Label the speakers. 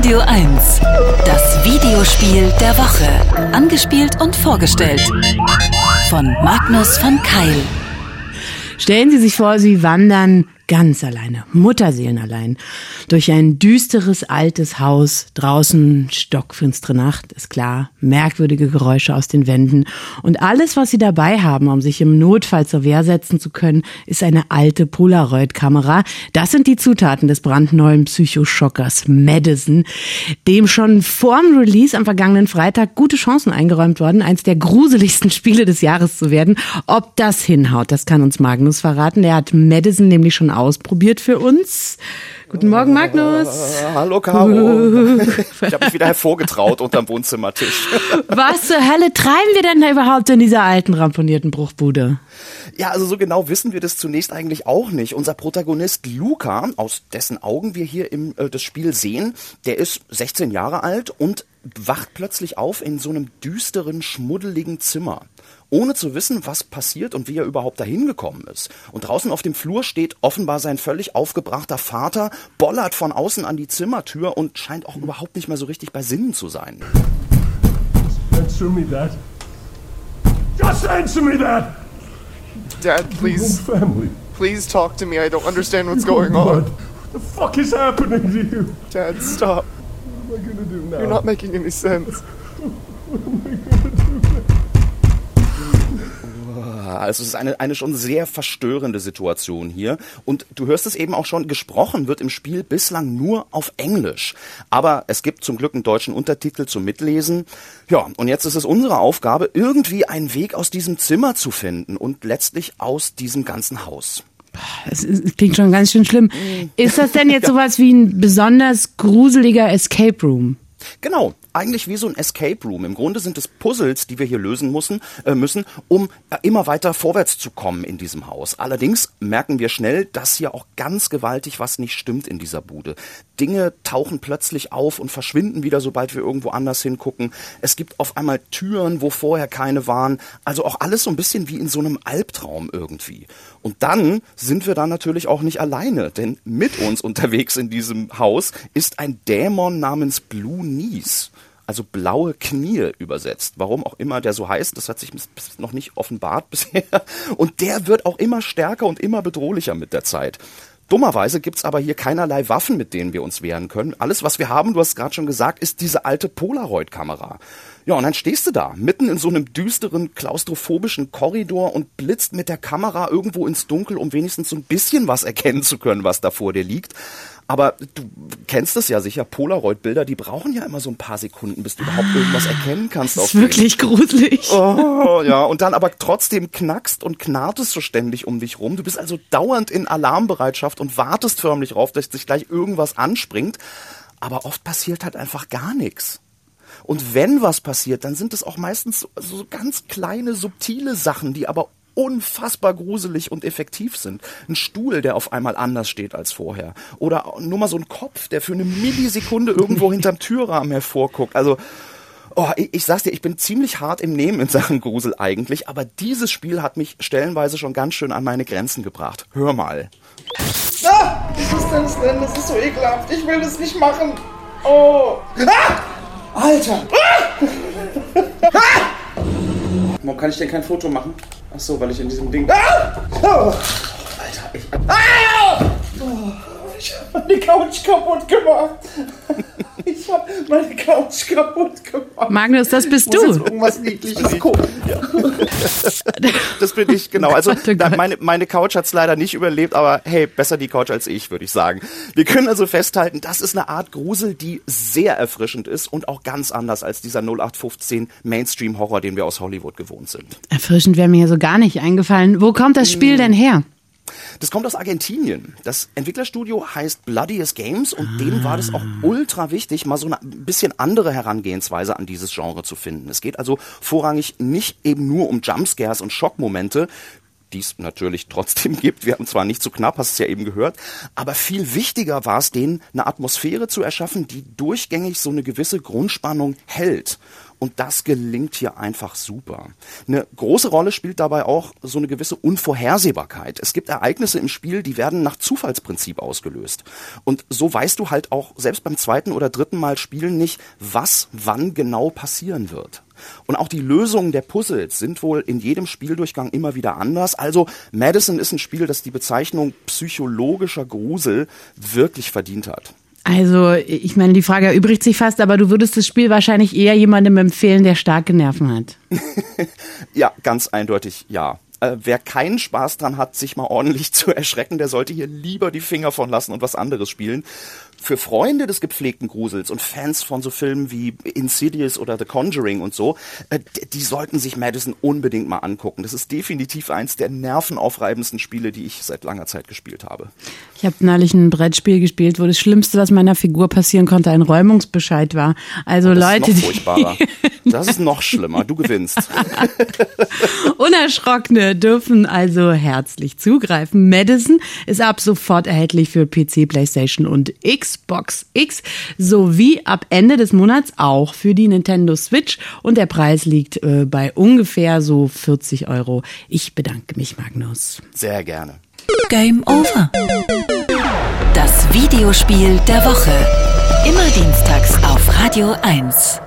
Speaker 1: Radio 1. Das Videospiel der Woche. Angespielt und vorgestellt von Magnus von Keil.
Speaker 2: Stellen Sie sich vor, Sie wandern ganz alleine, mutterseelenallein, durch ein düsteres, altes Haus. Draußen stockfinstere Nacht, ist klar, merkwürdige Geräusche aus den Wänden. Und alles, was Sie dabei haben, um sich im Notfall zur Wehr setzen zu können, ist eine alte Polaroid-Kamera. Das sind die Zutaten des brandneuen Psychoschockers Madison, dem schon vorm Release am vergangenen Freitag gute Chancen eingeräumt worden, eins der gruseligsten Spiele des Jahres zu werden. Ob das hinhaut, das kann uns Magnus verraten. Er hat Madison nämlich schon ausprobiert für uns. Guten Morgen, Magnus.
Speaker 3: Hallo, Caro. Ich habe mich wieder hervorgetraut unterm Wohnzimmertisch.
Speaker 2: Was zur Hölle treiben wir denn da überhaupt in dieser alten, ramponierten Bruchbude?
Speaker 3: Ja, also so genau wissen wir das zunächst eigentlich auch nicht. Unser Protagonist Luca, aus dessen Augen wir hier das Spiel sehen, der ist 16 Jahre alt und wacht plötzlich auf in so einem düsteren, schmuddeligen Zimmer. Ohne zu wissen, was passiert und wie er überhaupt dahin gekommen ist. Und draußen auf dem Flur steht offenbar sein völlig aufgebrachter Vater, bollert von außen an die Zimmertür und scheint auch überhaupt nicht mehr so richtig bei Sinnen zu sein.
Speaker 4: Answer me that. Just answer me that!
Speaker 5: Dad, please.
Speaker 4: Family.
Speaker 5: Please talk to me. I don't understand what's going on.
Speaker 4: What the fuck is happening to you?
Speaker 5: Dad, stop.
Speaker 4: What am I gonna do now?
Speaker 5: You're not making any sense.
Speaker 3: Also es ist eine schon sehr verstörende Situation hier. Und du hörst es eben auch schon, gesprochen wird im Spiel bislang nur auf Englisch. Aber es gibt zum Glück einen deutschen Untertitel zum Mitlesen. Ja, und jetzt ist es unsere Aufgabe, irgendwie einen Weg aus diesem Zimmer zu finden und letztlich aus diesem ganzen Haus.
Speaker 2: Es klingt schon ganz schön schlimm. Ist das denn jetzt sowas wie ein besonders gruseliger Escape Room?
Speaker 3: Genau, eigentlich wie so ein Escape Room. Im Grunde sind es Puzzles, die wir hier lösen müssen, um immer weiter vorwärts zu kommen in diesem Haus. Allerdings merken wir schnell, dass hier auch ganz gewaltig was nicht stimmt in dieser Bude. Dinge tauchen plötzlich auf und verschwinden wieder, sobald wir irgendwo anders hingucken. Es gibt auf einmal Türen, wo vorher keine waren. Also auch alles so ein bisschen wie in so einem Albtraum irgendwie. Und dann sind wir dann natürlich auch nicht alleine, denn mit uns unterwegs in diesem Haus ist ein Dämon namens Blue Knees. Also blaue Knie übersetzt. Warum auch immer der so heißt, das hat sich noch nicht offenbart bisher. Und der wird auch immer stärker und immer bedrohlicher mit der Zeit. Dummerweise gibt's aber hier keinerlei Waffen, mit denen wir uns wehren können. Alles, was wir haben, du hast es gerade schon gesagt, ist diese alte Polaroid-Kamera. Ja, und dann stehst du da, mitten in so einem düsteren, klaustrophobischen Korridor und blitzt mit der Kamera irgendwo ins Dunkel, um wenigstens so ein bisschen was erkennen zu können, was da vor dir liegt. Aber du kennst es ja sicher, Polaroid-Bilder, die brauchen ja immer so ein paar Sekunden, bis du überhaupt irgendwas erkennen kannst.
Speaker 2: Das ist wirklich gruselig.
Speaker 3: Oh, ja, und dann aber trotzdem knackst und knarrtest so ständig um dich rum. Du bist also dauernd in Alarmbereitschaft und wartest förmlich drauf, dass sich gleich irgendwas anspringt. Aber oft passiert halt einfach gar nichts. Und wenn was passiert, dann sind es auch meistens so ganz kleine, subtile Sachen, die aber unfassbar gruselig und effektiv sind. Ein Stuhl, der auf einmal anders steht als vorher. Oder nur mal so ein Kopf, der für eine Millisekunde irgendwo hinterm Türrahmen hervorguckt. Also, ich sag's dir, ich bin ziemlich hart im Nehmen in Sachen Grusel eigentlich, aber dieses Spiel hat mich stellenweise schon ganz schön an meine Grenzen gebracht. Hör mal.
Speaker 6: Ah! Was ist denn? Das ist so ekelhaft. Ich will das nicht machen. Oh. Ah! Alter! Ah! Ah! Warum kann ich denn kein Foto machen? Ach so, weil ich in diesem Ding... Ah! Oh! Alter, ich hab meine Couch kaputt gemacht. Ich hab meine Couch kaputt gemacht.
Speaker 2: Magnus, das bist du.
Speaker 6: Muss jetzt irgendwas Niedliches gucken. Ja.
Speaker 3: Das bin ich, genau. Also meine Couch hat's leider nicht überlebt, aber hey, besser die Couch als ich, würde ich sagen. Wir können also festhalten, das ist eine Art Grusel, die sehr erfrischend ist und auch ganz anders als dieser 0815 Mainstream-Horror, den wir aus Hollywood gewohnt sind.
Speaker 2: Erfrischend wäre mir hier so gar nicht eingefallen. Wo kommt das Spiel denn her?
Speaker 3: Das kommt aus Argentinien. Das Entwicklerstudio heißt Bloodiest Games und denen war das auch ultra wichtig, mal so eine bisschen andere Herangehensweise an dieses Genre zu finden. Es geht also vorrangig nicht eben nur um Jumpscares und Schockmomente, die es natürlich trotzdem gibt. Wir haben zwar nicht so knapp, hast es ja eben gehört, aber viel wichtiger war es denen, eine Atmosphäre zu erschaffen, die durchgängig so eine gewisse Grundspannung hält. und das gelingt hier einfach super. Eine große Rolle spielt dabei auch so eine gewisse Unvorhersehbarkeit. Es gibt Ereignisse im Spiel, die werden nach Zufallsprinzip ausgelöst. Und so weißt du halt auch selbst beim zweiten oder dritten Mal spielen nicht, was wann genau passieren wird. Und auch die Lösungen der Puzzles sind wohl in jedem Spieldurchgang immer wieder anders. Also Madison ist ein Spiel, das die Bezeichnung psychologischer Grusel wirklich verdient hat.
Speaker 2: Also, ich meine, die Frage erübrigt sich fast, aber du würdest das Spiel wahrscheinlich eher jemandem empfehlen, der starke Nerven hat.
Speaker 3: Ja, ganz eindeutig ja. Wer keinen Spaß dran hat, sich mal ordentlich zu erschrecken, der sollte hier lieber die Finger von lassen und was anderes spielen. Für Freunde des gepflegten Grusels und Fans von so Filmen wie Insidious oder The Conjuring und so, die sollten sich Madison unbedingt mal angucken. Das ist definitiv eins der nervenaufreibendsten Spiele, die ich seit langer Zeit gespielt habe.
Speaker 2: Ich habe neulich ein Brettspiel gespielt, wo das Schlimmste, was meiner Figur passieren konnte, ein Räumungsbescheid war. Also
Speaker 3: das
Speaker 2: Leute,
Speaker 3: ist noch furchtbarer. Das ist noch schlimmer. Du gewinnst.
Speaker 2: Unerschrockene dürfen also herzlich zugreifen. Madison ist ab sofort erhältlich für PC, PlayStation und Xbox X sowie ab Ende des Monats auch für die Nintendo Switch und der Preis liegt bei ungefähr so 40 €. Ich bedanke mich, Magnus.
Speaker 3: Sehr gerne.
Speaker 1: Game over. Das Videospiel der Woche. Immer dienstags auf Radio 1.